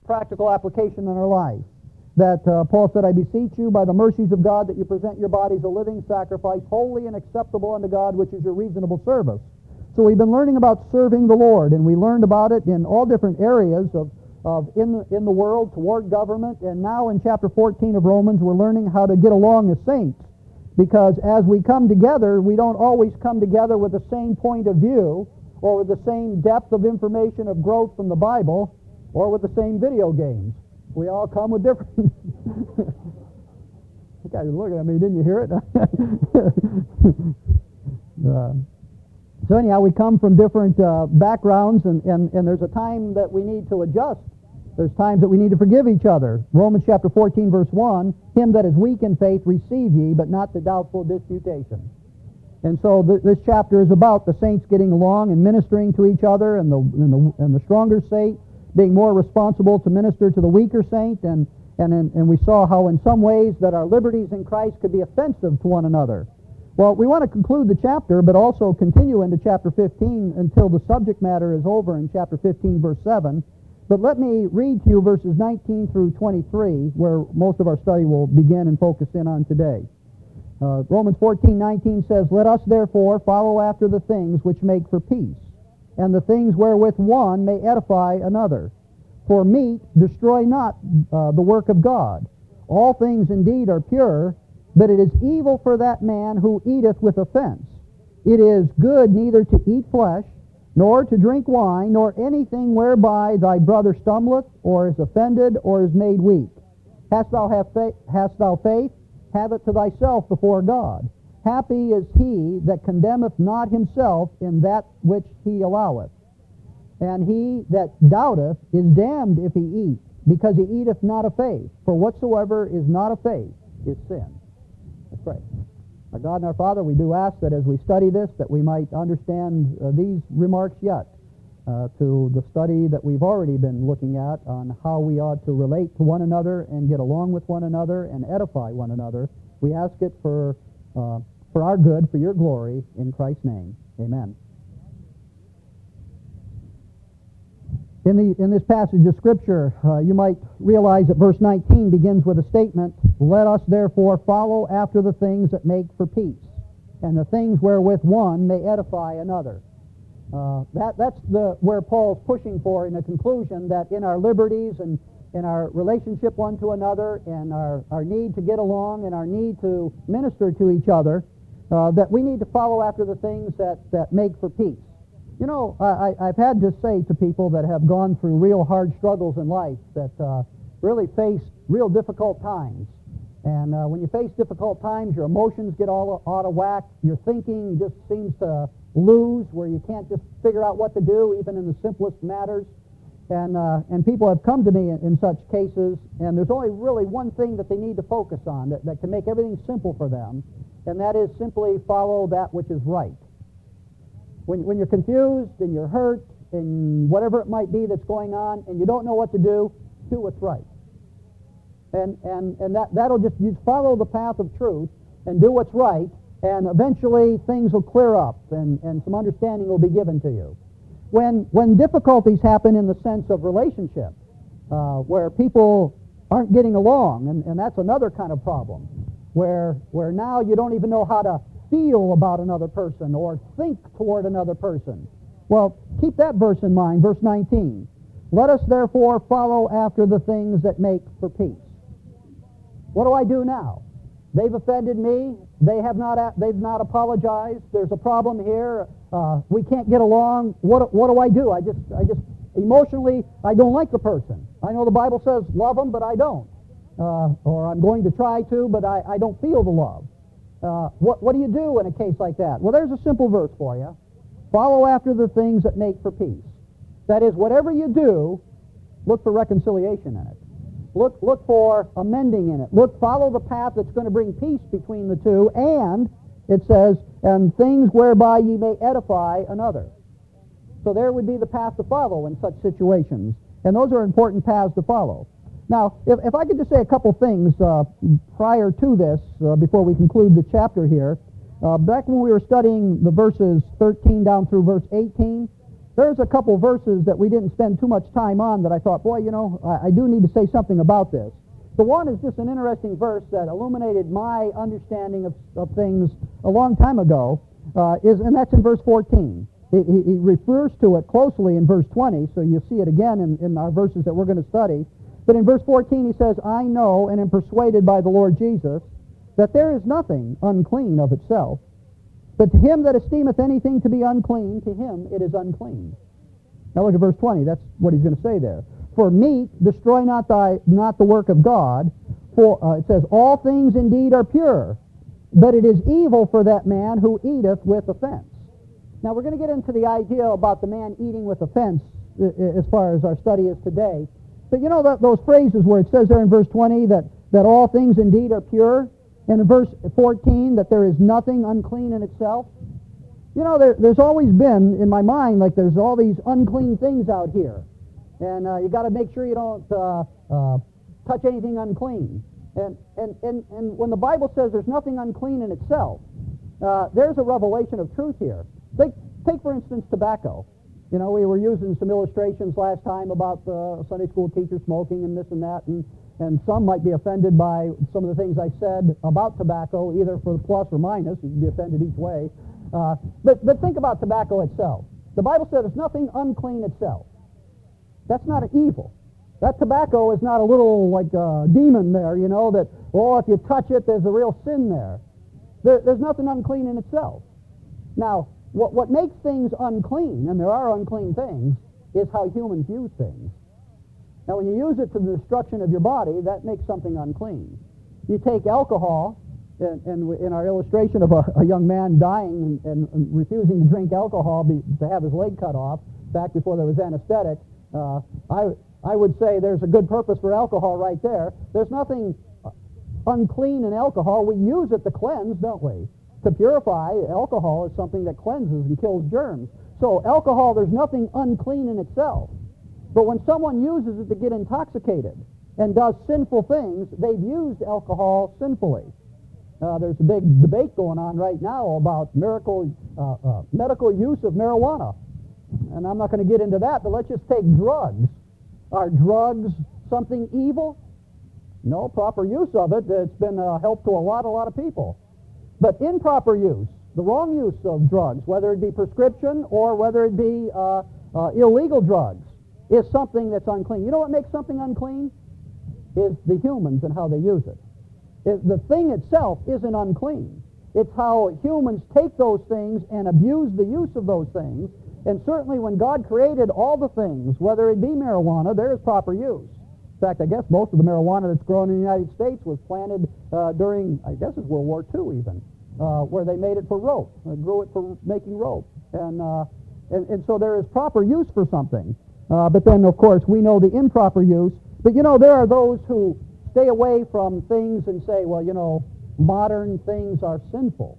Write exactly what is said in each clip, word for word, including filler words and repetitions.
practical application in our life. That uh, Paul said, I beseech you by the mercies of God that you present your bodies a living sacrifice, holy and acceptable unto God, which is your reasonable service. So we've been learning about serving the Lord, and we learned about it in all different areas of, of in, the, in the world, toward government, and now in chapter fourteen of Romans we're learning how to get along as saints. Because as we come together, we don't always come together with the same point of view, or with the same depth of information of growth from the Bible, or with the same video games. We all come with different... You guys are looking at me, didn't you hear it? uh, so anyhow, we come from different uh, backgrounds, and, and, and there's a time that we need to adjust. There's times that we need to forgive each other. Romans chapter fourteen, verse one, him that is weak in faith receive ye, but not the doubtful disputation. And so th- this chapter is about the saints getting along and ministering to each other, and the, and the, and the stronger saint being more responsible to minister to the weaker saint, and and in, and we saw how in some ways that our liberties in Christ could be offensive to one another. Well, we want to conclude the chapter, but also continue into chapter fifteen until the subject matter is over in chapter fifteen, verse seven. But let me read to you verses nineteen through twenty-three, where most of our study will begin and focus in on today. Uh, Romans fourteen nineteen says, Let us therefore follow after the things which make for peace, and the things wherewith one may edify another. For meat destroy not uh, the work of God. All things indeed are pure, but it is evil for that man who eateth with offense. It is good neither to eat flesh, nor to drink wine, nor anything whereby thy brother stumbleth, or is offended, or is made weak. Hast thou, have fa- hast thou faith? Have it to thyself before God. Happy is he that condemneth not himself in that which he alloweth. And he that doubteth is damned if he eat, because he eateth not of faith. For whatsoever is not of faith is sin. Let's pray. Our God and our Father, we do ask that as we study this, that we might understand uh, these remarks yet uh, to the study that we've already been looking at on how we ought to relate to one another and get along with one another and edify one another. We ask it for uh, for our good, for your glory, in Christ's name. Amen. In, the, in this passage of Scripture, uh, you might realize that verse nineteen begins with a statement, Let us therefore follow after the things that make for peace, and the things wherewith one may edify another. Uh, that, that's the, where Paul's pushing for in the conclusion, that in our liberties and in our relationship one to another, and our, our need to get along, and our need to minister to each other, uh, that we need to follow after the things that, that make for peace. You know, I, I've had to say to people that have gone through real hard struggles in life that uh, really face real difficult times. And uh, when you face difficult times, your emotions get all out of whack. Your thinking just seems to lose, where you can't just figure out what to do, even in the simplest matters. And uh, and people have come to me in, in such cases, and there's only really one thing that they need to focus on that, that can make everything simple for them, and that is simply follow that which is right. When, when you're confused and you're hurt and whatever it might be that's going on and you don't know what to do, do what's right. And and, and that, that'll just, you follow the path of truth and do what's right, and eventually things will clear up and, and some understanding will be given to you. When, when difficulties happen in the sense of relationship, uh, where people aren't getting along, and, and that's another kind of problem, where where now you don't even know how to feel about another person or think toward another person. Well, keep that verse in mind, verse nineteen. Let us therefore follow after the things that make for peace. What do I do now? They've offended me. They have not. They've not apologized. There's a problem here. Uh, we can't get along. What What do I do? I just, I just emotionally, I don't like the person. I know the Bible says love them, but I don't. Uh, or I'm going to try to, but I, I don't feel the love. Uh, what What do you do in a case like that? Well, there's a simple verse for you. Follow after the things that make for peace. That is, whatever you do, look for reconciliation in it. Look look for amending in it. Look, follow the path that's going to bring peace between the two, and it says, and things whereby ye may edify another. So there would be the path to follow in such situations. And those are important paths to follow. Now, if, if I could just say a couple things uh, prior to this, uh, before we conclude the chapter here. Uh, back when we were studying the verses thirteen down through verse eighteen, there's a couple verses that we didn't spend too much time on that I thought, boy, you know, I, I do need to say something about this. The one is just an interesting verse that illuminated my understanding of, of things a long time ago, uh, is, and that's in verse fourteen. He, he, he refers to it closely in verse twenty, so you'll see it again in, in our verses that we're going to study. But in verse fourteen he says, I know and am persuaded by the Lord Jesus that there is nothing unclean of itself, but to him that esteemeth anything to be unclean, to him it is unclean. Now look at verse twenty. That's what he's going to say there. For meat, destroy not thy not the work of God. For uh, it says, all things indeed are pure, but it is evil for that man who eateth with offense. Now we're going to get into the idea about the man eating with offense as far as our study is today. But you know that those phrases where it says there in verse twenty that, that all things indeed are pure, and in verse fourteen that there is nothing unclean in itself. You know, there, there's always been, in my mind, like there's all these unclean things out here. And uh, you got to make sure you don't uh, uh, touch anything unclean. And, and, and, and when the Bible says there's nothing unclean in itself, uh, there's a revelation of truth here. Take, take, for instance, tobacco. You know, we were using some illustrations last time about the Sunday school teacher smoking and this and that, and, and some might be offended by some of the things I said about tobacco, either for plus or minus. You can be offended each way. Uh, but, but think about tobacco itself. The Bible said there's nothing unclean itself. That's not an evil. That tobacco is not a little, like, uh, demon there, you know, that, oh, if you touch it, there's a real sin there. there there's nothing unclean in itself. Now, what, what makes things unclean, and there are unclean things, is how humans use things. Now, when you use it to the destruction of your body, that makes something unclean. You take alcohol, and, and in our illustration of a, a young man dying and, and, and refusing to drink alcohol be, to have his leg cut off back before there was anesthetic, uh, I, I would say there's a good purpose for alcohol right there. There's nothing unclean in alcohol. We use it to cleanse, don't we? To purify. Alcohol is something that cleanses and kills germs. So alcohol, there's nothing unclean in itself. But when someone uses it to get intoxicated and does sinful things, they've used alcohol sinfully. Uh, there's a big debate going on right now about miracle, uh, uh, medical use of marijuana. And I'm not going to get into that, but let's just take drugs. Are drugs something evil? No, proper use of it, it's been a help to a lot, a lot of people. But improper use, the wrong use of drugs, whether it be prescription or whether it be uh, uh, illegal drugs, is something that's unclean. You know what makes something unclean? Is the humans and how they use it. It the thing itself isn't unclean. It's how humans take those things and abuse the use of those things. And certainly when God created all the things, whether it be marijuana, there is proper use. In fact, I guess most of the marijuana that's grown in the United States was planted uh, during, I guess it's World War Two even, uh, where they made it for rope, uh, grew it for making rope. And, uh, and, and so there is proper use for something. Uh, but then, of course, we know the improper use. But, you know, there are those who stay away from things and say, well, you know, modern things are sinful.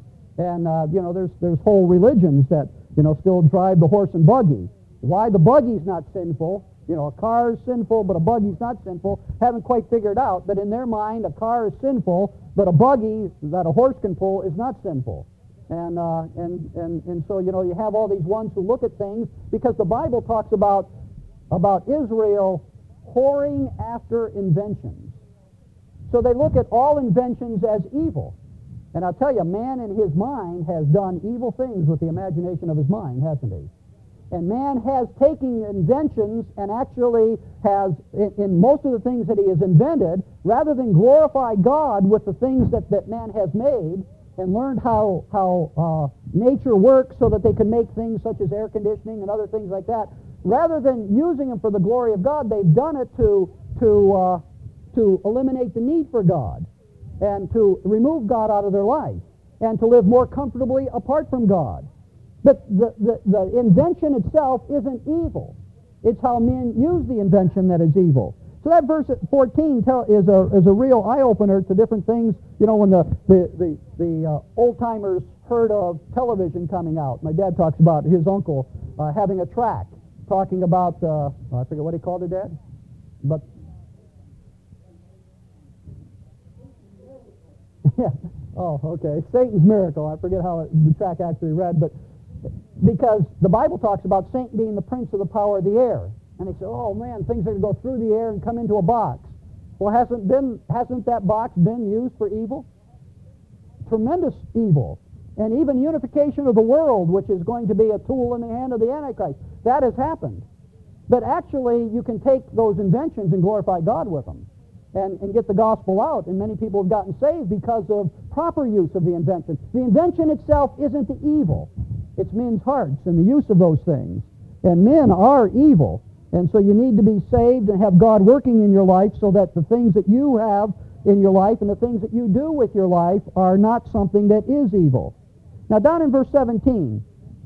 And, uh, you know, there's, there's whole religions that, you know, still drive the horse and buggy. Why the buggy's not sinful, you know, a car's sinful, but a buggy's not sinful, haven't quite figured out that in their mind a car is sinful, but a buggy that a horse can pull is not sinful. And, uh, and, and, and so, you know, you have all these ones who look at things, because the Bible talks about, about Israel whoring after inventions. So they look at all inventions as evil. And I'll tell you, man in his mind has done evil things with the imagination of his mind, hasn't he? And man has taken inventions and actually has, in, in most of the things that he has invented, rather than glorify God with the things that, that man has made and learned how, how uh, nature works so that they can make things such as air conditioning and other things like that, rather than using them for the glory of God, they've done it to, to, uh, to eliminate the need for God, and to remove God out of their life, and to live more comfortably apart from God. But the, the, the invention itself isn't evil. It's how men use the invention that is evil. So that verse fourteen tell, is, a, is a real eye-opener to different things. You know, when the, the, the, the uh, old-timers heard of television coming out, my dad talks about his uncle uh, having a track, talking about, uh, I forget what he called it, Dad? But yeah. Oh, okay. Satan's Miracle. I forget how it, the track actually read, but because the Bible talks about Satan being the prince of the power of the air. And they say, oh man, things are going to go through the air and come into a box. Well, hasn't been hasn't that box been used for evil? Tremendous evil. And even unification of the world, which is going to be a tool in the hand of the Antichrist. That has happened. But actually, you can take those inventions and glorify God with them and, and get the gospel out. And many people have gotten saved because of proper use of the invention. The invention itself isn't the evil. It's men's hearts and the use of those things. And men are evil. And so you need to be saved and have God working in your life so that the things that you have in your life and the things that you do with your life are not something that is evil. Now down in verse seventeen,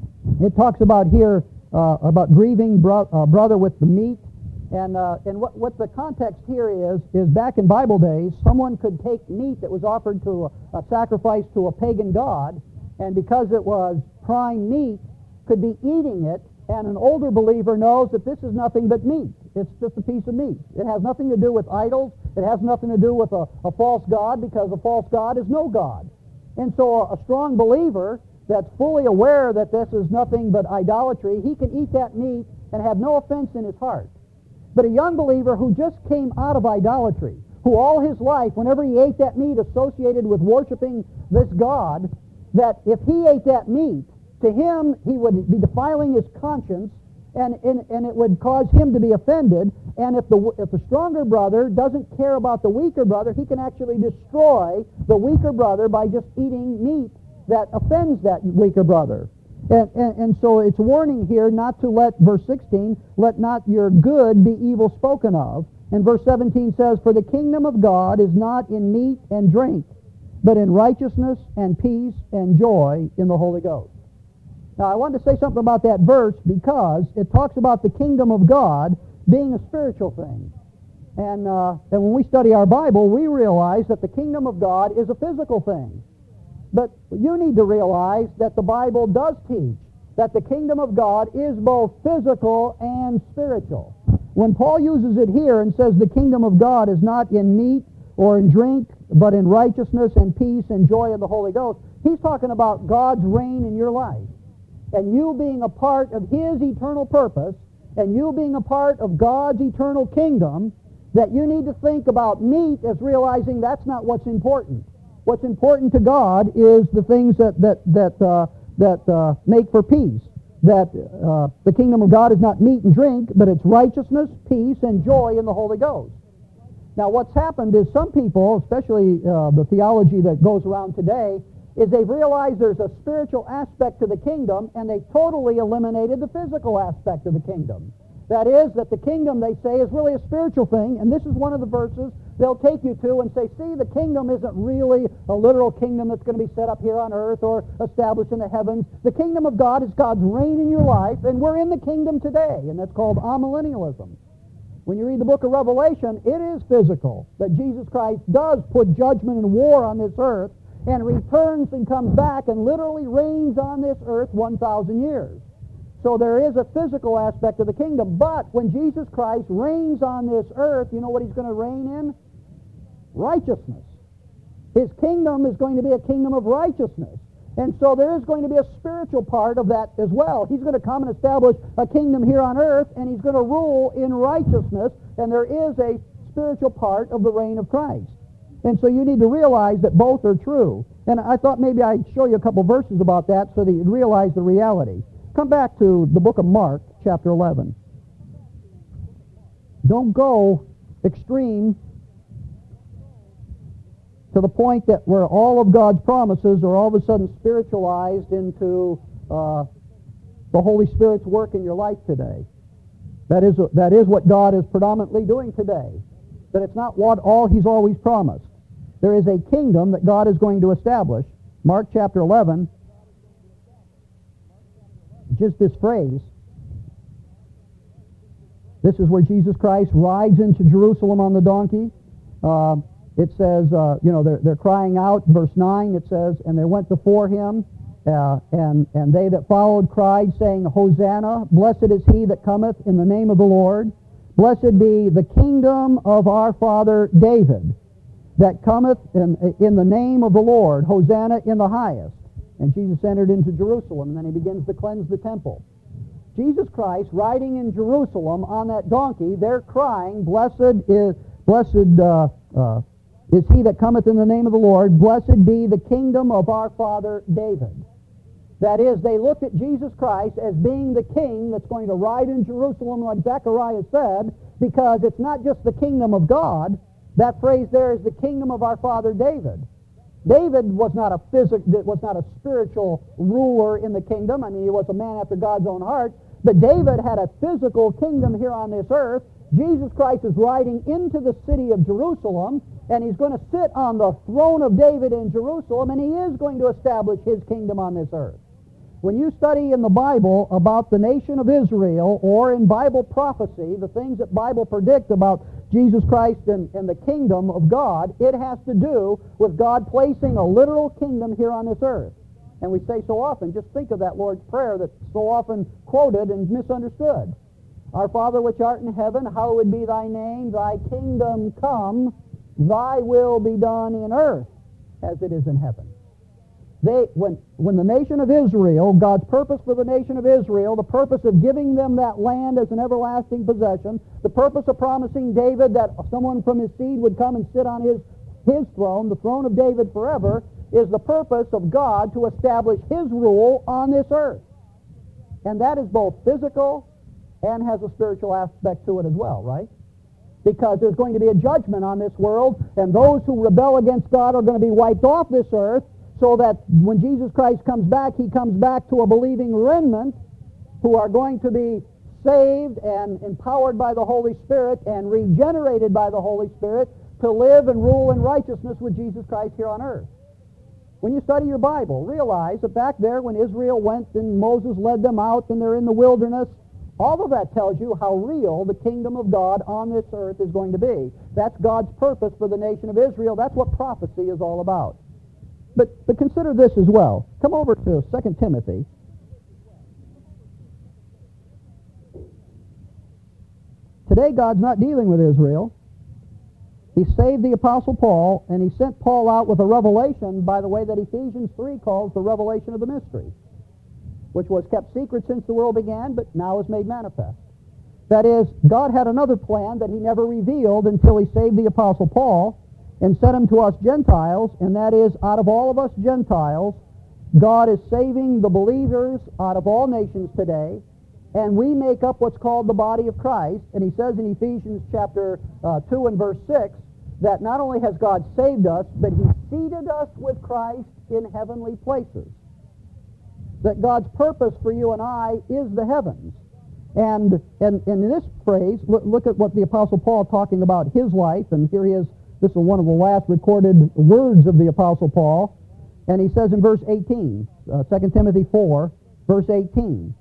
it talks about here uh, about grieving bro- uh, brother with the meat. And uh, and what, what the context here is, is back in Bible days, someone could take meat that was offered to a, a sacrifice to a pagan god, and because it was prime meat, could be eating it. And an older believer knows that this is nothing but meat. It's just a piece of meat. It has nothing to do with idols. It has nothing to do with a, a false god, because a false god is no god. And so a, a strong believer that's fully aware that this is nothing but idolatry, he can eat that meat and have no offense in his heart. But a young believer who just came out of idolatry, who all his life, whenever he ate that meat associated with worshiping this god, that if he ate that meat, to him, he would be defiling his conscience, and, and, and it would cause him to be offended. And if the, if the stronger brother doesn't care about the weaker brother, he can actually destroy the weaker brother by just eating meat that offends that weaker brother. And, and, and so it's warning here not to let, verse sixteen, let not your good be evil spoken of. And verse seventeen says, for the kingdom of God is not in meat and drink, but in righteousness and peace and joy in the Holy Ghost. Now, I wanted to say something about that verse because it talks about the kingdom of God being a spiritual thing. And, uh, and when we study our Bible, we realize that the kingdom of God is a physical thing. But you need to realize that the Bible does teach that the kingdom of God is both physical and spiritual. When Paul uses it here and says the kingdom of God is not in meat or in drink, but in righteousness and peace and joy of the Holy Ghost, he's talking about God's reign in your life. And you being a part of his eternal purpose, and you being a part of God's eternal kingdom, that you need to think about meat as realizing that's not what's important. What's important to God is the things that that that uh, that uh, make for peace. That uh, the kingdom of God is not meat and drink, but it's righteousness, peace, and joy in the Holy Ghost. Now, what's happened is some people, especially uh, the theology that goes around today, is they've realized there's a spiritual aspect to the kingdom, and they've totally eliminated the physical aspect of the kingdom. That is, that the kingdom, they say, is really a spiritual thing, and this is one of the verses they'll take you to and say, see, the kingdom isn't really a literal kingdom that's going to be set up here on earth or established in the heavens. The kingdom of God is God's reign in your life, and we're in the kingdom today, and that's called amillennialism. When you read the book of Revelation, it is physical, that Jesus Christ does put judgment and war on this earth, and returns and comes back and literally reigns on this earth one thousand years. So there is a physical aspect of the kingdom. But when Jesus Christ reigns on this earth, you know what he's going to reign in? Righteousness. His kingdom is going to be a kingdom of righteousness. And so there is going to be a spiritual part of that as well. He's going to come and establish a kingdom here on earth, and he's going to rule in righteousness, and there is a spiritual part of the reign of Christ. And so you need to realize that both are true. And I thought maybe I'd show you a couple verses about that so that you'd realize the reality. Come back to the book of Mark, chapter eleven. Don't go extreme to the point that where all of God's promises are all of a sudden spiritualized into uh, the Holy Spirit's work in your life today. That is, that is what God is predominantly doing today. But it's not what all he's always promised. There is a kingdom that God is going to establish. Mark chapter eleven, just this phrase. This is where Jesus Christ rides into Jerusalem on the donkey. Uh, it says, uh, you know, they're, they're crying out. Verse nine, it says, and they went before him, uh, and, and they that followed cried, saying, Hosanna, blessed is he that cometh in the name of the Lord. Blessed be the kingdom of our father David, that cometh in, in the name of the Lord. Hosanna in the highest. And Jesus entered into Jerusalem, and then he begins to cleanse the temple. Jesus Christ, riding in Jerusalem on that donkey, they're crying, Blessed is, blessed uh, uh, is he that cometh in the name of the Lord. Blessed be the kingdom of our father David. That is, they looked at Jesus Christ as being the king that's going to ride in Jerusalem, like Zechariah said, because it's not just the kingdom of God. That phrase there is the kingdom of our father David. David was not a physic, was not a spiritual ruler in the kingdom. I mean, he was a man after God's own heart. But David had a physical kingdom here on this earth. Jesus Christ is riding into the city of Jerusalem, and he's going to sit on the throne of David in Jerusalem, and he is going to establish his kingdom on this earth. When you study in the Bible about the nation of Israel, or in Bible prophecy, the things that Bible predict about Jesus Christ and, and the kingdom of God, it has to do with God placing a literal kingdom here on this earth. And we say so often, just think of that Lord's Prayer that's so often quoted and misunderstood. Our Father which art in heaven, hallowed be thy name, thy kingdom come, thy will be done in earth as it is in heaven. They, when, when the nation of Israel, God's purpose for the nation of Israel, the purpose of giving them that land as an everlasting possession, the purpose of promising David that someone from his seed would come and sit on his, his throne, the throne of David forever, is the purpose of God to establish his rule on this earth. And that is both physical and has a spiritual aspect to it as well, right? Because there's going to be a judgment on this world, and those who rebel against God are going to be wiped off this earth, so that when Jesus Christ comes back, he comes back to a believing remnant who are going to be saved and empowered by the Holy Spirit and regenerated by the Holy Spirit to live and rule in righteousness with Jesus Christ here on earth. When you study your Bible, realize that back there when Israel went and Moses led them out and they're in the wilderness, all of that tells you how real the kingdom of God on this earth is going to be. That's God's purpose for the nation of Israel. That's what prophecy is all about. But, but consider this as well. Come over to Second Timothy. Today God's not dealing with Israel. He saved the Apostle Paul, and he sent Paul out with a revelation, by the way, that Ephesians three calls the revelation of the mystery, which was kept secret since the world began, but now is made manifest. That is, God had another plan that he never revealed until he saved the Apostle Paul and sent him to us Gentiles, and that is, out of all of us Gentiles, God is saving the believers out of all nations today, and we make up what's called the body of Christ. And he says in Ephesians chapter uh, two and verse six, that not only has God saved us, but he seated us with Christ in heavenly places. That God's purpose for you and I is the heavens. And, and, and in this phrase, look, look at what the Apostle Paul talking about his life, and here he is. This is one of the last recorded words of the Apostle Paul. And he says in verse eighteen, uh, Second Timothy four, verse eighteen,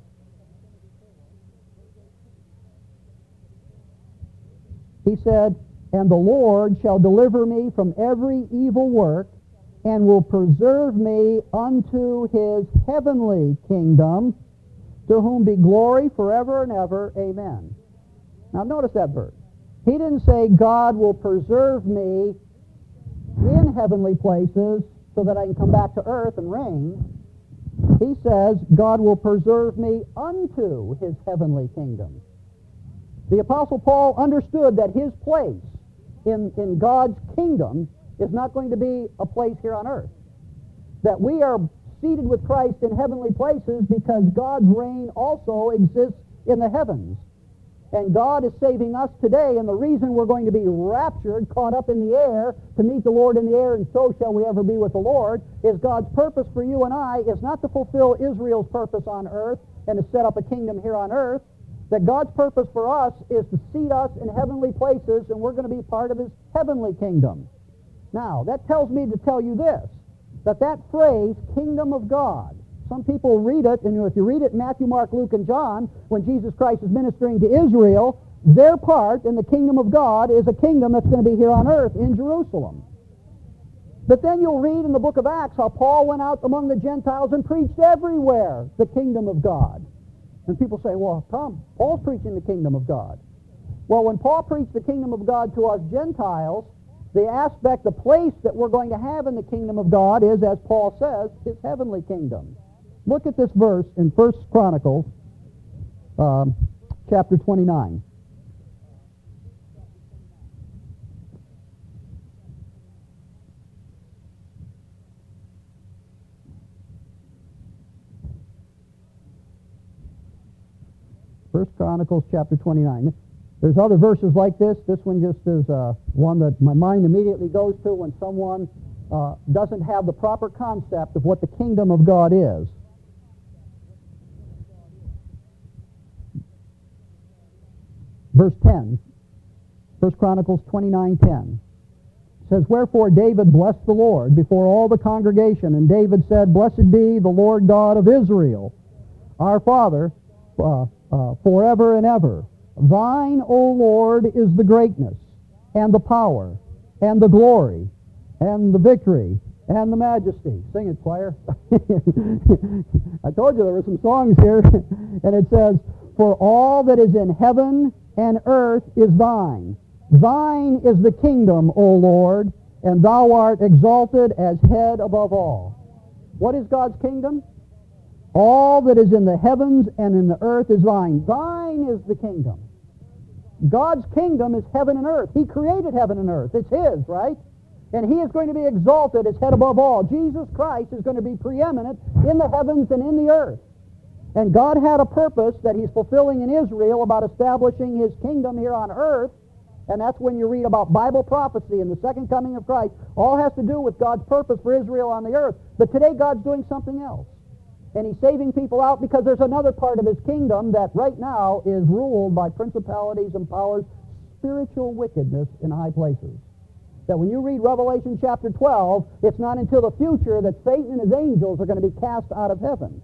he said, "And the Lord shall deliver me from every evil work, and will preserve me unto his heavenly kingdom, to whom be glory forever and ever. Amen." Now notice that verse. He didn't say God will preserve me in heavenly places so that I can come back to earth and reign. He says God will preserve me unto his heavenly kingdom. The Apostle Paul understood that his place in, in God's kingdom is not going to be a place here on earth. That we are seated with Christ in heavenly places because God's reign also exists in the heavens. And God is saving us today, and the reason we're going to be raptured, caught up in the air, to meet the Lord in the air, and so shall we ever be with the Lord, is God's purpose for you and I is not to fulfill Israel's purpose on earth and to set up a kingdom here on earth. That God's purpose for us is to seat us in heavenly places, and we're going to be part of his heavenly kingdom. Now, that tells me to tell you this, that that phrase, kingdom of God, some people read it, and if you read it in Matthew, Mark, Luke, and John, when Jesus Christ is ministering to Israel, their part in the kingdom of God is a kingdom that's going to be here on earth in Jerusalem. But then you'll read in the book of Acts how Paul went out among the Gentiles and preached everywhere the kingdom of God. And people say, well, Tom, Paul's preaching the kingdom of God. Well, when Paul preached the kingdom of God to us Gentiles, The aspect, the place that we're going to have in the kingdom of God is, as Paul says, his heavenly kingdom. Look at this verse in First Chronicles, um, chapter twenty-nine. First Chronicles chapter twenty-nine. There's other verses like this. This one just is uh, one that my mind immediately goes to when someone uh, doesn't have the proper concept of what the kingdom of God is. Verse ten, First Chronicles twenty-nine ten. Says, Wherefore David blessed the Lord before all the congregation, and David said, Blessed be the Lord God of Israel, our Father, uh, uh, forever and ever. Thine, O Lord, is the greatness, and the power, and the glory, and the victory, and the majesty. Sing it, choir. I told you there were some songs here. And it says, For all that is in heaven and earth is thine. Thine is the kingdom, O Lord, and thou art exalted as head above all. What is God's kingdom? All that is in the heavens and in the earth is thine. Thine is the kingdom. God's kingdom is heaven and earth. He created heaven and earth. It's his, right? And he is going to be exalted as head above all. Jesus Christ is going to be preeminent in the heavens and in the earth. And God had a purpose that he's fulfilling in Israel about establishing his kingdom here on earth. And that's when you read about Bible prophecy and the second coming of Christ. All has to do with God's purpose for Israel on the earth. But today God's doing something else. And he's saving people out because there's another part of his kingdom that right now is ruled by principalities and powers, spiritual wickedness in high places. That when you read Revelation chapter twelve, it's not until the future that Satan and his angels are going to be cast out of heaven.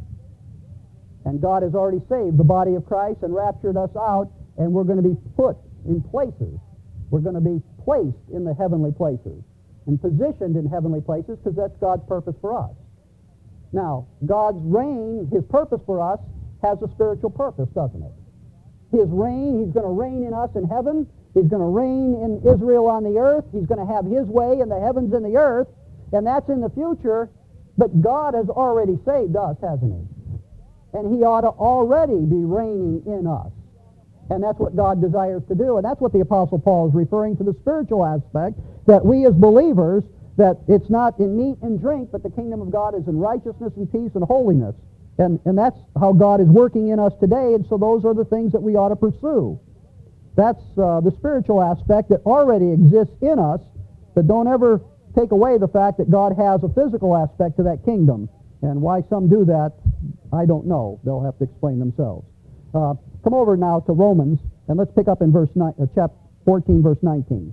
And God has already saved the body of Christ and raptured us out, and we're going to be put in places. We're going to be placed in the heavenly places and positioned in heavenly places because that's God's purpose for us. Now, God's reign, his purpose for us, has a spiritual purpose, doesn't it? His reign, he's going to reign in us in heaven. He's going to reign in Israel on the earth. He's going to have his way in the heavens and the earth. And that's in the future. But God has already saved us, hasn't he? And he ought to already be reigning in us. And that's what God desires to do. And that's what the Apostle Paul is referring to, the spiritual aspect, that we as believers, that it's not in meat and drink, but the kingdom of God is in righteousness and peace and holiness. And, and that's how God is working in us today, and so those are the things that we ought to pursue. That's uh, the spiritual aspect that already exists in us, but don't ever take away the fact that God has a physical aspect to that kingdom. And why some do that, I don't know. They'll have to explain themselves. Uh, come over now to Romans, and let's pick up in verse nine, uh, chapter fourteen, verse nineteen.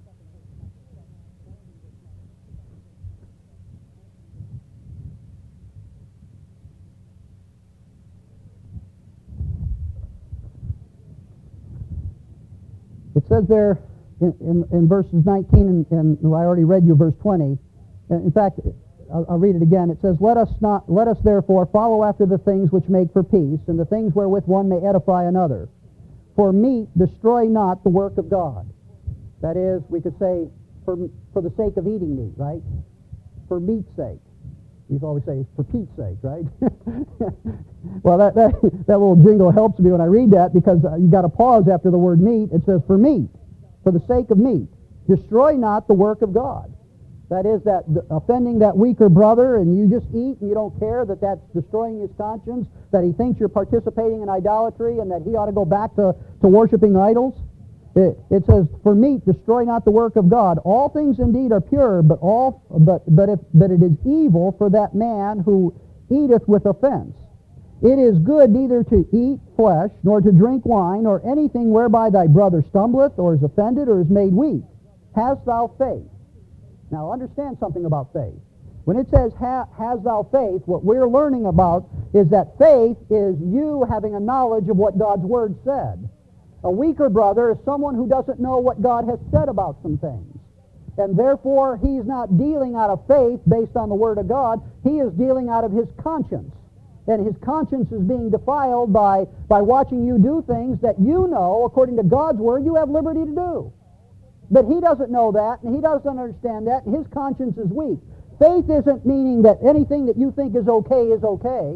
It says there in, in, in verses nineteen, and, and I already read you verse twenty. In fact, I'll, I'll read it again. It says, Let us not, let us therefore follow after the things which make for peace, and the things wherewith one may edify another. For meat destroy not the work of God. That is, we could say, for, for the sake of eating meat, right? For meat's sake. You always say, for Pete's sake, right? Well, that, that, that little jingle helps me when I read that, because uh, you got to pause after the word meat. It says, for meat, for the sake of meat. Destroy not the work of God. That is, that offending that weaker brother, and you just eat, and you don't care that that's destroying his conscience, that he thinks you're participating in idolatry, and that he ought to go back to, to worshiping idols. It, it says, for meat, destroy not the work of God. All things indeed are pure, but all, but but if but it is evil for that man who eateth with offense. It is good neither to eat flesh, nor to drink wine, or anything whereby thy brother stumbleth, or is offended, or is made weak. Hast thou faith? Now understand something about faith. When it says, ha, has thou faith, what we're learning about is that faith is you having a knowledge of what God's Word said. A weaker brother is someone who doesn't know what God has said about some things. And therefore, he's not dealing out of faith based on the Word of God. He is dealing out of his conscience. And his conscience is being defiled by, by watching you do things that you know, according to God's Word, you have liberty to do. But he doesn't know that, and he doesn't understand that, and his conscience is weak. Faith isn't meaning that anything that you think is okay is okay.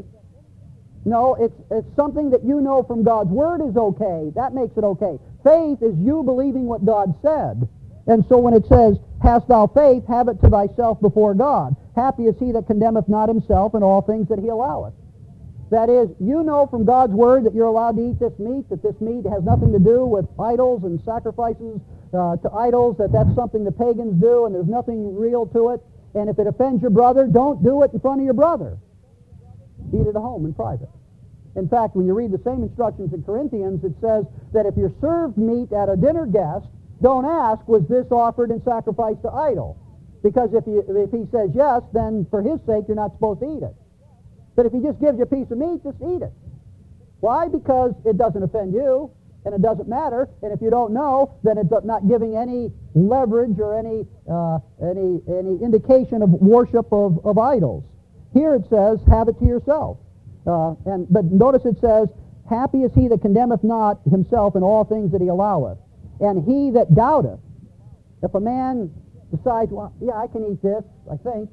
No, it's, it's something that you know from God's Word is okay. That makes it okay. Faith is you believing what God said. And so when it says, hast thou faith, have it to thyself before God. Happy is he that condemneth not himself in all things that he alloweth. That is, you know from God's Word that you're allowed to eat this meat, that this meat has nothing to do with idols and sacrifices uh, to idols, that that's something the pagans do and there's nothing real to it. And if it offends your brother, don't do it in front of your brother. Eat it at home in private. In fact, when you read the same instructions in Corinthians, it says that if you're served meat at a dinner guest, don't ask, was this offered in sacrifice to idol? Because if, you, if he says yes, then for his sake, you're not supposed to eat it. But if he just gives you a piece of meat, just eat it. Why? Because it doesn't offend you, and it doesn't matter, and if you don't know, then it's not giving any leverage or any, uh, any, any indication of worship of, of idols. Here it says, have it to yourself. Uh, and But notice it says, happy is he that condemneth not himself in all things that he alloweth. And he that doubteth, if a man decides, well, yeah, I can eat this, I think,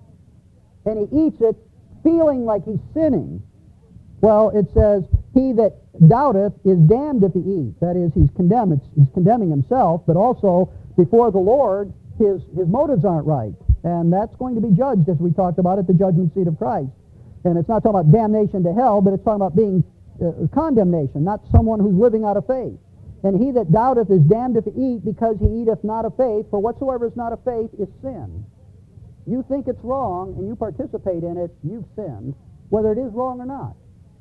and he eats it feeling like he's sinning, well, it says, he that doubteth is damned if he eat. That is, he's condemned. It's, he's condemning himself, but also before the Lord, his, his motives aren't right. And that's going to be judged, as we talked about, at the judgment seat of Christ. And it's not talking about damnation to hell, but it's talking about being uh, condemnation, not someone who's living out of faith. And he that doubteth is damned if he eat, because he eateth not of faith, for whatsoever is not of faith is sin. You think it's wrong, and you participate in it, you've sinned, whether it is wrong or not.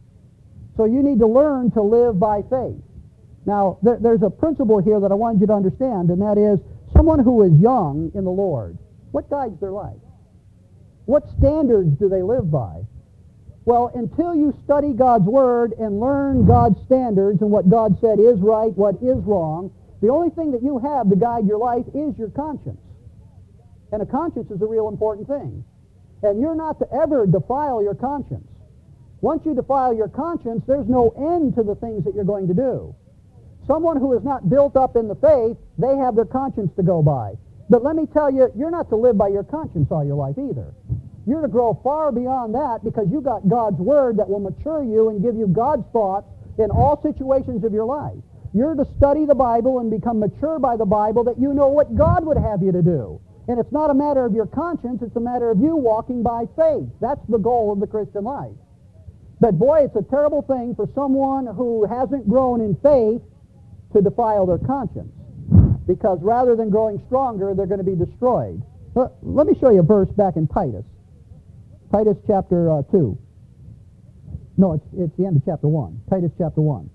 So you need to learn to live by faith. Now, there, there's a principle here that I want you to understand, and that is, someone who is young in the Lord, what guides their life? What standards do they live by? Well, until you study God's Word and learn God's standards and what God said is right, what is wrong, the only thing that you have to guide your life is your conscience. And a conscience is a real important thing. And you're not to ever defile your conscience. Once you defile your conscience, there's no end to the things that you're going to do. Someone who is not built up in the faith, they have their conscience to go by. But let me tell you, you're not to live by your conscience all your life either. You're to grow far beyond that, because you got God's Word that will mature you and give you God's thoughts in all situations of your life. You're to study the Bible and become mature by the Bible, that you know what God would have you to do. And it's not a matter of your conscience, it's a matter of you walking by faith. That's the goal of the Christian life. But boy, it's a terrible thing for someone who hasn't grown in faith to defile their conscience. Because rather than growing stronger, they're going to be destroyed. But let me show you a verse back in Titus. Titus chapter uh, two. No, it's, it's the end of chapter one. Titus chapter one.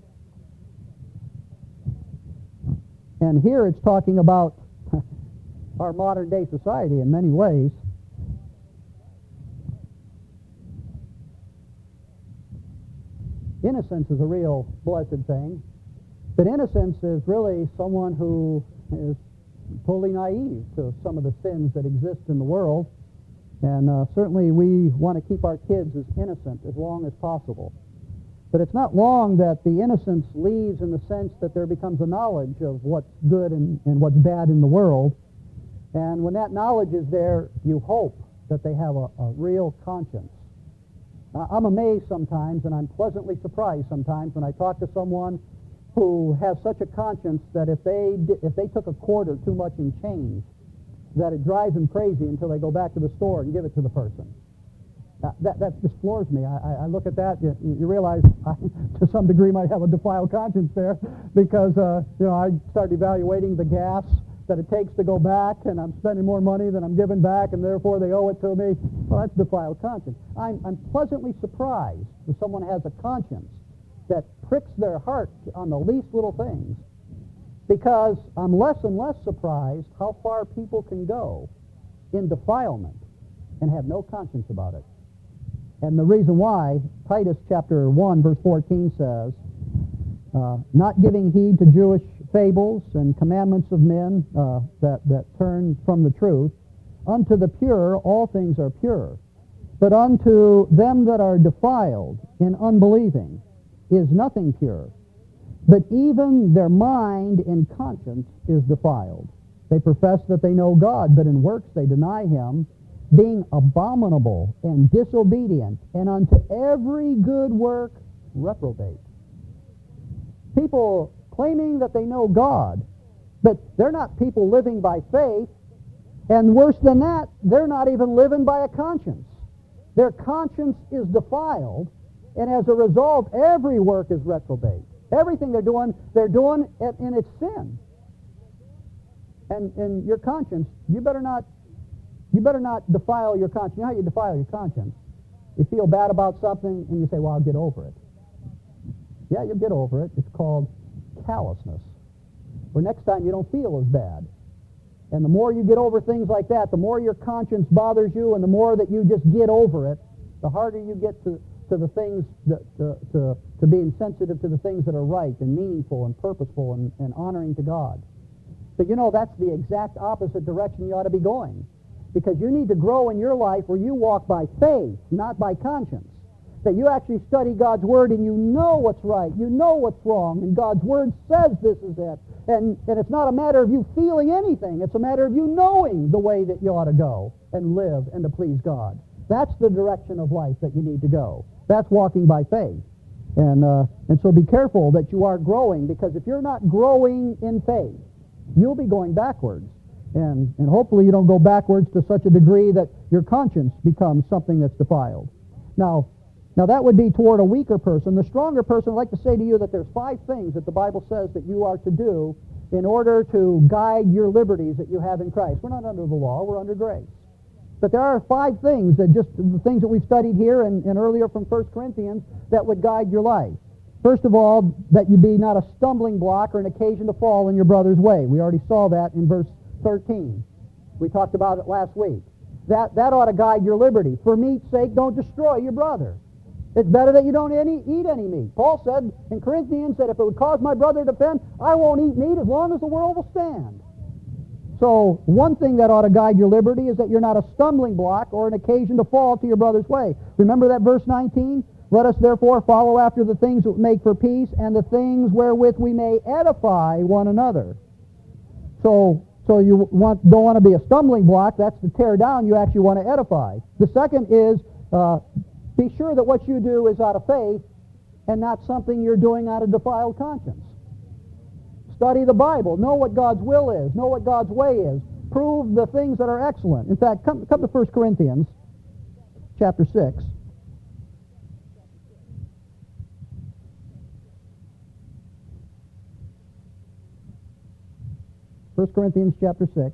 And here it's talking about our modern day society in many ways. Innocence is a real blessed thing. But innocence is really someone who is totally naive to some of the sins that exist in the world. And uh, certainly we want to keep our kids as innocent as long as possible. But it's not long that the innocence leaves, in the sense that there becomes a knowledge of what's good and, and what's bad in the world. And when that knowledge is there, you hope that they have a, a real conscience. Uh, I'm amazed sometimes, and I'm pleasantly surprised sometimes when I talk to someone who has such a conscience that if they if they took a quarter too much in change, that it drives them crazy until they go back to the store and give it to the person. Uh, that that just floors me. I, I look at that, you, you realize I, to some degree, might have a defiled conscience there, because uh, you know I start evaluating the gas that it takes to go back, and I'm spending more money than I'm giving back, and therefore they owe it to me. Well, that's defiled conscience. I'm I'm pleasantly surprised if someone has a conscience that pricks their heart on the least little things, because I'm less and less surprised how far people can go in defilement and have no conscience about it. And the reason why, Titus chapter one, verse fourteen says, uh, not giving heed to Jewish fables and commandments of men uh, that, that turn from the truth, unto the pure all things are pure, but unto them that are defiled in unbelieving is nothing pure, but even their mind and conscience is defiled. They profess that they know God, but in works they deny him, being abominable and disobedient, and unto every good work reprobate. People claiming that they know God, but they're not people living by faith, and worse than that, they're not even living by a conscience. Their conscience is defiled, and as a result, every work is reprobate. Everything they're doing, they're doing it in its sin. And, and your conscience, you better not, you better not defile your conscience. You know how you defile your conscience? You feel bad about something, and you say, well, I'll get over it. Yeah, you'll get over it. It's called callousness. Where next time you don't feel as bad. And the more you get over things like that, the more your conscience bothers you, and the more that you just get over it, the harder you get to, to the things, that, to, to, to being sensitive to the things that are right and meaningful and purposeful and, and honoring to God. But you know, that's the exact opposite direction you ought to be going. Because you need to grow in your life where you walk by faith, not by conscience. That you actually study God's Word and you know what's right, you know what's wrong, and God's Word says this is it. And, and it's not a matter of you feeling anything, it's a matter of you knowing the way that you ought to go and live and to please God. That's the direction of life that you need to go. That's walking by faith. And, uh, and so be careful that you are growing, because if you're not growing in faith, you'll be going backwards. And, and hopefully you don't go backwards to such a degree that your conscience becomes something that's defiled. Now, Now that would be toward a weaker person. The stronger person, I'd like to say to you that there's five things that the Bible says that you are to do in order to guide your liberties that you have in Christ. We're not under the law, we're under grace. But there are five things, that just the things that we've studied here and, and earlier from First Corinthians, that would guide your life. First of all, that you be not a stumbling block or an occasion to fall in your brother's way. We already saw that in verse thirteen. We talked about it last week. That, that ought to guide your liberty. For meat's sake, don't destroy your brother. It's better that you don't any, eat any meat. Paul said in Corinthians that if it would cause my brother to offend, I won't eat meat as long as the world will stand. So one thing that ought to guide your liberty is that you're not a stumbling block or an occasion to fall to your brother's way. Remember that verse nineteen? Let us therefore follow after the things that make for peace and the things wherewith we may edify one another. So, so you want, don't want to be a stumbling block. That's to tear down. You actually want to edify. The second is uh, be sure that what you do is out of faith and not something you're doing out of defiled conscience. Study the Bible. Know what God's will is. Know what God's way is. Prove the things that are excellent. In fact, come, come to First Corinthians chapter six. First Corinthians chapter six.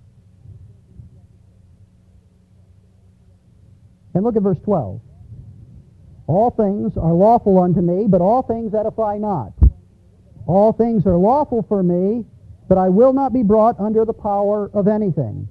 And look at verse twelve. All things are lawful unto me, but all things edify not. All things are lawful for me, but I will not be brought under the power of anything.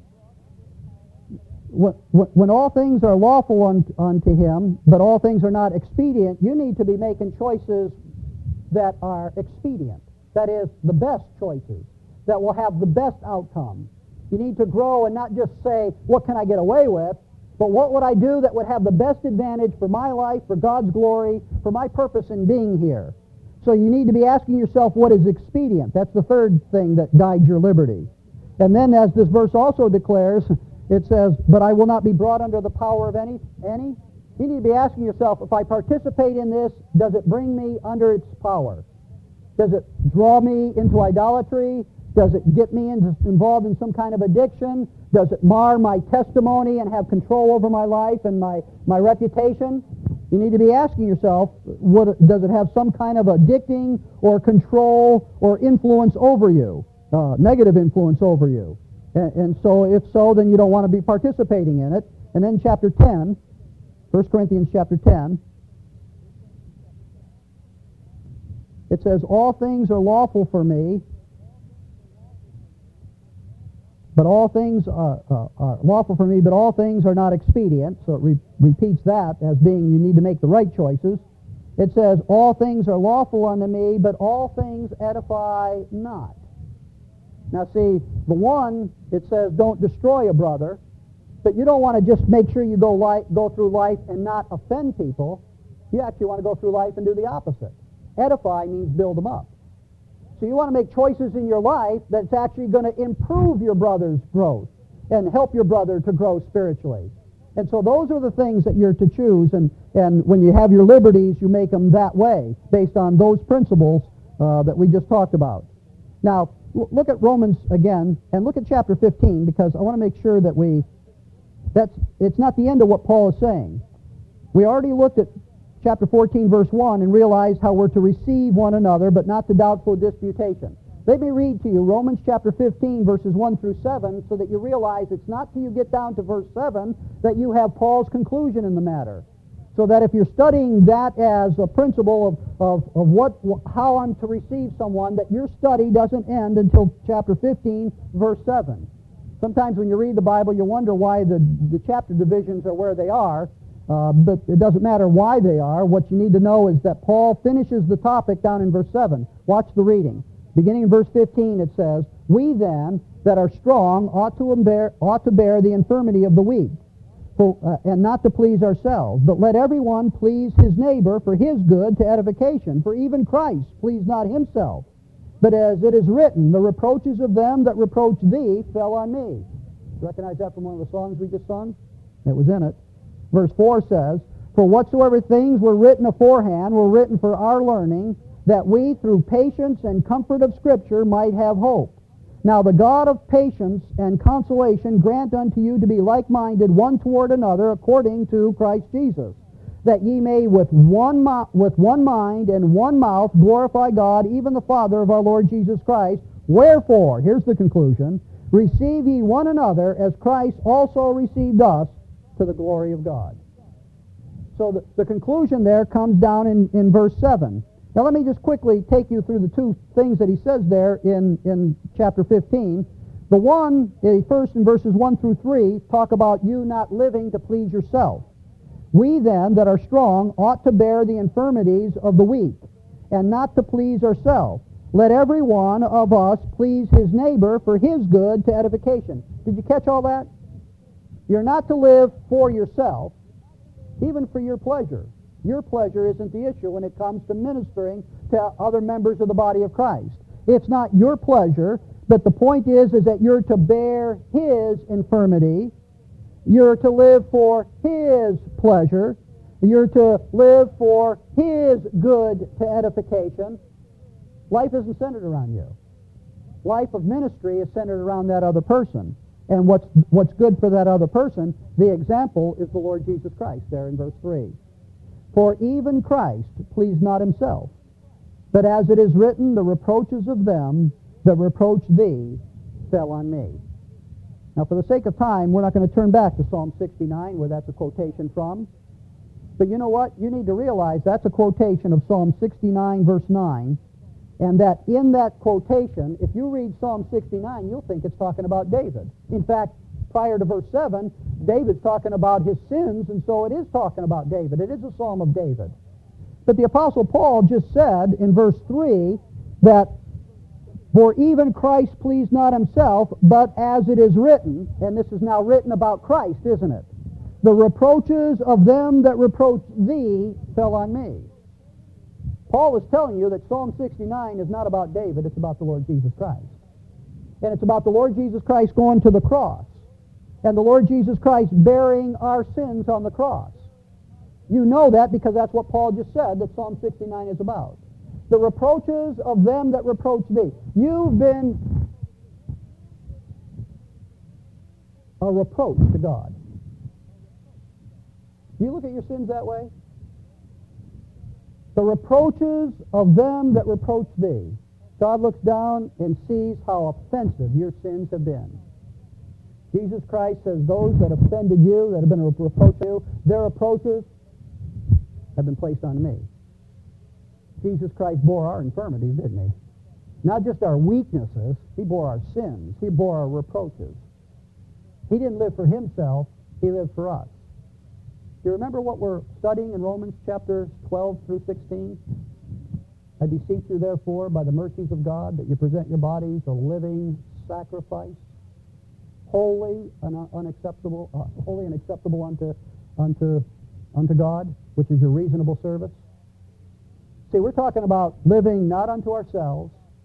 When all things are lawful unto him, but all things are not expedient, you need to be making choices that are expedient. That is, the best choices, that will have the best outcome. You need to grow and not just say, what can I get away with? But what would I do that would have the best advantage for my life, for God's glory, for my purpose in being here? So you need to be asking yourself what is expedient. That's the third thing that guides your liberty. And then, as this verse also declares, it says, but I will not be brought under the power of any. any. You need to be asking yourself, if I participate in this, does it bring me under its power? Does it draw me into idolatry? Does it get me into, involved in some kind of addiction? Does it mar my testimony and have control over my life and my, my reputation? You need to be asking yourself, what, does it have some kind of addicting or control or influence over you, uh, negative influence over you? And, and so if so, then you don't want to be participating in it. And then chapter ten, First Corinthians chapter ten, it says, all things are lawful for me, but all things are, uh, are lawful for me, but all things are not expedient. So it re- repeats that as being you need to make the right choices. It says, all things are lawful unto me, but all things edify not. Now see, the one, it says, don't destroy a brother, but you don't want to just make sure you go, li- go through life and not offend people. You actually want to go through life and do the opposite. Edify means build them up. So you want to make choices in your life that's actually going to improve your brother's growth and help your brother to grow spiritually. And so those are the things that you're to choose, and, and when you have your liberties, you make them that way, based on those principles uh, that we just talked about. Now, l- look at Romans again, and look at chapter fifteen, because I want to make sure that we, that's, it's not the end of what Paul is saying. We already looked at chapter fourteen, verse one, and realized how we're to receive one another, but not to doubtful disputation. Let me read to you Romans chapter fifteen, verses one through seven, so that you realize it's not till you get down to verse seven that you have Paul's conclusion in the matter. So that if you're studying that as a principle of, of, of what, how I'm to receive someone, that your study doesn't end until chapter fifteen, verse seven. Sometimes when you read the Bible, you wonder why the, the chapter divisions are where they are, uh, but it doesn't matter why they are. What you need to know is that Paul finishes the topic down in verse seven. Watch the reading. Beginning in verse fifteen, it says, "We then that are strong ought to bear, ought to bear the infirmity of the weak, for, uh, and not to please ourselves. But let everyone please his neighbor for his good to edification. For even Christ pleased not himself. But as it is written, the reproaches of them that reproach thee fell on me." Recognize that from one of the songs we just sung? It was in it. Verse four says, "For whatsoever things were written aforehand were written for our learning, that we through patience and comfort of Scripture might have hope. Now the God of patience and consolation grant unto you to be like-minded one toward another according to Christ Jesus, that ye may with one, mo- with one mind and one mouth glorify God, even the Father of our Lord Jesus Christ. Wherefore," here's the conclusion, "receive ye one another as Christ also received us to the glory of God." So the, the conclusion there comes down in, in verse seven. Now let me just quickly take you through the two things that he says there in, in chapter fifteen. The one, uh, first in verses one through three, talk about you not living to please yourself. "We then that are strong ought to bear the infirmities of the weak, and not to please ourselves. Let every one of us please his neighbor for his good to edification." Did you catch all that? You're not to live for yourself, even for your pleasure. Your pleasure isn't the issue when it comes to ministering to other members of the body of Christ. It's not your pleasure, but the point is, is that you're to bear his infirmity. You're to live for his pleasure. You're to live for his good to edification. Life isn't centered around you. Life of ministry is centered around that other person. And what's, what's good for that other person, the example is the Lord Jesus Christ there in verse three. "For even Christ pleased not himself, but as it is written, the reproaches of them that reproach thee fell on me." Now, for the sake of time, we're not going to turn back to Psalm sixty-nine, where that's a quotation from. But you know what? You need to realize that's a quotation of Psalm sixty-nine, verse nine, and that in that quotation, if you read Psalm sixty-nine, you'll think it's talking about David. In fact, prior to verse seven, David's talking about his sins, and so it is talking about David. It is a psalm of David. But the Apostle Paul just said in verse three that, "For even Christ pleased not himself, but as it is written," and this is now written about Christ, isn't it? "The reproaches of them that reproach thee fell on me." Paul is telling you that Psalm sixty-nine is not about David, it's about the Lord Jesus Christ. And it's about the Lord Jesus Christ going to the cross, and the Lord Jesus Christ bearing our sins on the cross. You know that because that's what Paul just said that Psalm sixty-nine is about. The reproaches of them that reproach thee. You've been a reproach to God. Do you look at your sins that way? The reproaches of them that reproach thee. God looks down and sees how offensive your sins have been. Jesus Christ says, those that offended you, that have been a reproach to you, their reproaches have been placed on me. Jesus Christ bore our infirmities, didn't he? Not just our weaknesses, he bore our sins. He bore our reproaches. He didn't live for himself, he lived for us. Do you remember what we're studying in Romans chapter twelve through sixteen? "I beseech you, therefore, by the mercies of God, that you present your bodies a living sacrifice, holy and unacceptable, uh, holy and acceptable unto, unto, unto God, which is your reasonable service." See, we're talking about living not unto ourselves,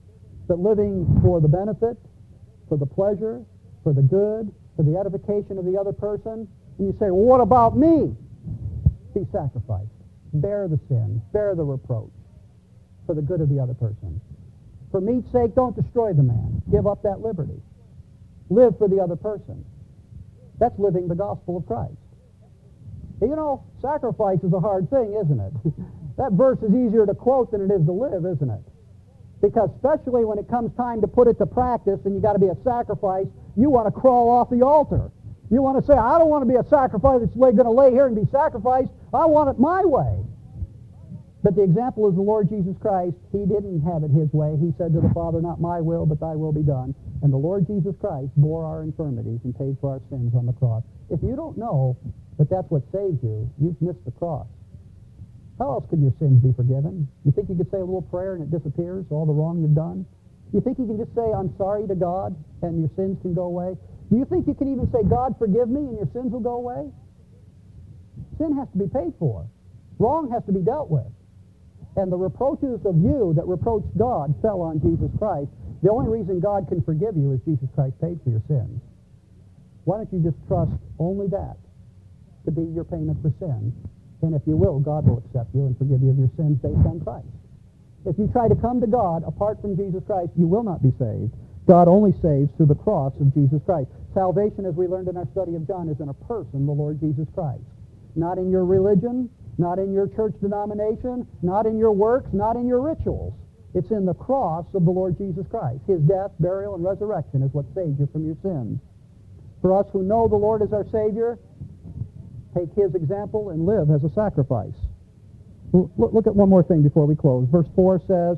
But living for the benefit, for the pleasure, for the good, for the edification of the other person, and you say, well, what about me? Be sacrificed. Bear the sin. Bear the reproach for the good of the other person. For meat's sake, don't destroy the man. Give up that liberty. Live for the other person. That's living the gospel of Christ. And you know, sacrifice is a hard thing, isn't it? That verse is easier to quote than it is to live, isn't it? Because especially when it comes time to put it to practice and you got to be a sacrifice, you want to crawl off the altar. You want to say, I don't want to be a sacrifice that's going to lay here and be sacrificed. I want it my way. But the example is the Lord Jesus Christ. He didn't have it his way. He said to the Father, not my will, but thy will be done. And the Lord Jesus Christ bore our infirmities and paid for our sins on the cross. If you don't know that that's what saves you, you've missed the cross. How else could your sins be forgiven? You think you could say a little prayer and it disappears, all the wrong you've done? You think you can just say, I'm sorry to God, and your sins can go away? Do you think you can even say, God, forgive me, and your sins will go away? Sin has to be paid for. Wrong has to be dealt with. And the reproaches of you that reproached God fell on Jesus Christ. The only reason God can forgive you is Jesus Christ paid for your sins. Why don't you just trust only that to be your payment for sin? And if you will, God will accept you and forgive you of your sins based on Christ. If you try to come to God apart from Jesus Christ, you will not be saved. God only saves through the cross of Jesus Christ. Salvation, as we learned in our study of John, is in a person, the Lord Jesus Christ. Not in your religion, not in your church denomination, not in your works, not in your rituals. It's in the cross of the Lord Jesus Christ. His death, burial, and resurrection is what saves you from your sins. For us who know the Lord as our Savior, take his example and live as a sacrifice. Look at one more thing before we close. Verse four says,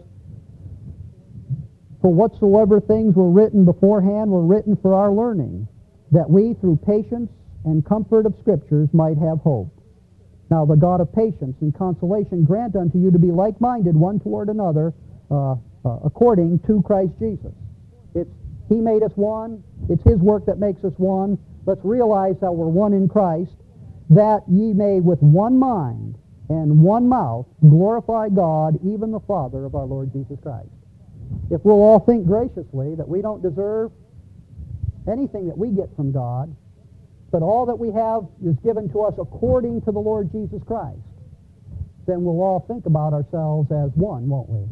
for whatsoever things were written beforehand were written for our learning, that we through patience and comfort of Scriptures might have hope. Now the God of patience and consolation grant unto you to be like-minded one toward another, uh, uh, according to Christ Jesus. It's He made us one. It's His work that makes us one. Let's realize how we're one in Christ, that ye may with one mind and one mouth glorify God, even the Father of our Lord Jesus Christ. If we'll all think graciously that we don't deserve anything that we get from God, but all that we have is given to us according to the Lord Jesus Christ, then we'll all think about ourselves as one, won't we?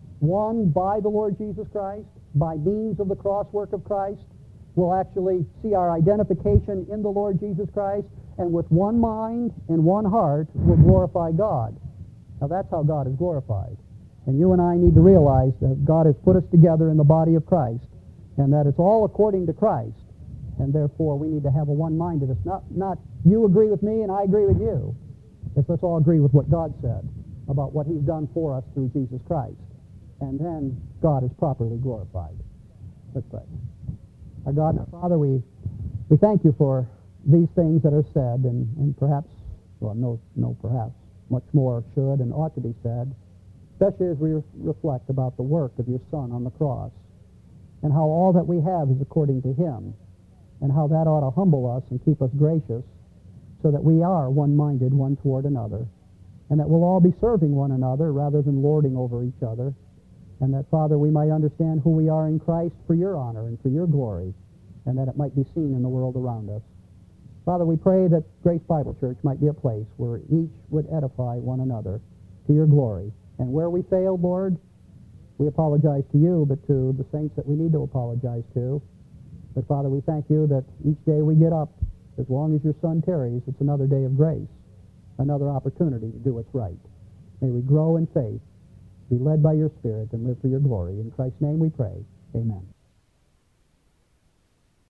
One by the Lord Jesus Christ, by means of the cross work of Christ. We'll actually see our identification in the Lord Jesus Christ, and with one mind and one heart, we'll glorify God. Now that's how God is glorified. And you and I need to realize that God has put us together in the body of Christ, and that it's all according to Christ. And therefore, we need to have a one-mindedness. Not, not you agree with me and I agree with you. It's let's all agree with what God said about what He's done for us through Jesus Christ. And then God is properly glorified. Let's pray. Our God and our Father, we, we thank you for these things that are said, and, and perhaps, well, no, no, perhaps, much more should and ought to be said, especially as we re- reflect about the work of your Son on the cross, and how all that we have is according to Him, and how that ought to humble us and keep us gracious, so that we are one-minded one toward another, and that we'll all be serving one another rather than lording over each other, and that, Father, we might understand who we are in Christ for your honor and for your glory, and that it might be seen in the world around us. Father, we pray that Grace Bible Church might be a place where each would edify one another to your glory. And where we failed, Lord, we apologize to you, but to the saints that we need to apologize to. But, Father, we thank you that each day we get up, as long as your Son tarries, it's another day of grace, another opportunity to do what's right. May we grow in faith, be led by your Spirit, and live for your glory. In Christ's name we pray. Amen.